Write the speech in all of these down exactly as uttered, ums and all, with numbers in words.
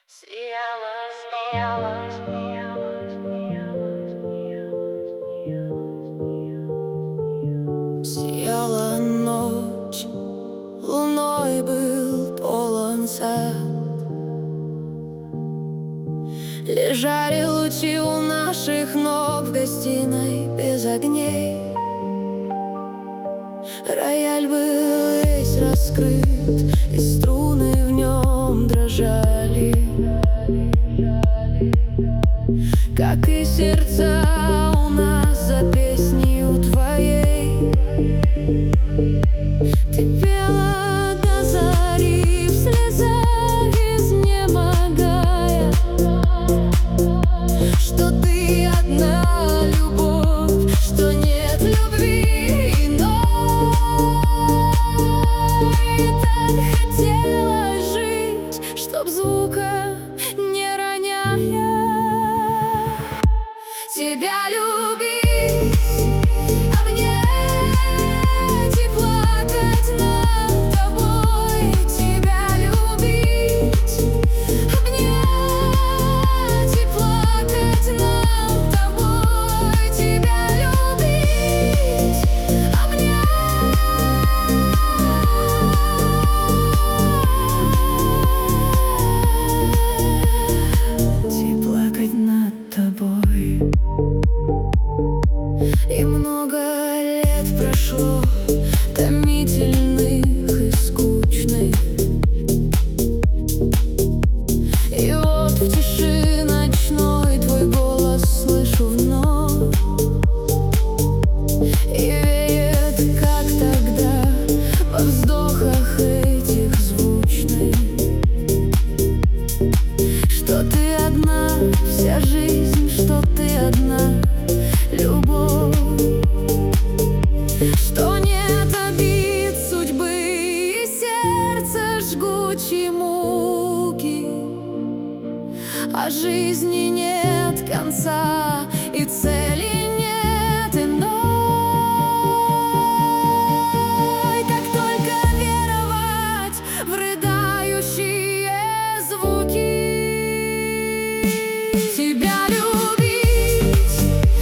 Сияла, сияла, сияла, сияла, сияла, сияла. Сияла ночь, луной был полон сад. Лежали лучи у наших ног в гостиной без огней. Рояль был весь раскрыт, и струны в нем дрожали, как и сердца у нас за песнью твоей. Ты пела до зари в слезах, изнемогая, что ты одна любовь, что нет любви иной. И так хотелось жить, чтоб звука не роняя тебя любить, обнять и плакать над тобой. Тебя любить, обнять и плакать над тобой. Тебя любить, обнять и плакать над тобой. И много лет прошло, томительных и скучных, и вот в тиши ночной твой голос слышу вновь. И веет, как тогда, во вздохах этих звучных, что ты одна, вся жизнь, что ты одна любовь, что нет обид судьбы и сердца жгучей муки, а жизни нет конца и цели нет иной. Как только веровать в рыдающие звуки. Тебя любить,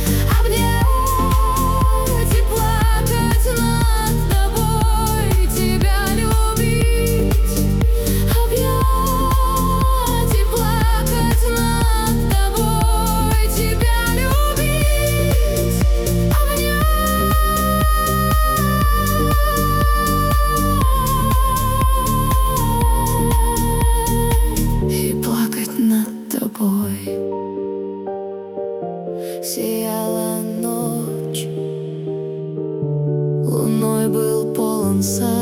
обнять и плакать над тобой. Тебя любить, обнять и плакать над тобой. Тебя любить, обнять и плакать над тобой. Сияла ночь, луной был полон сад.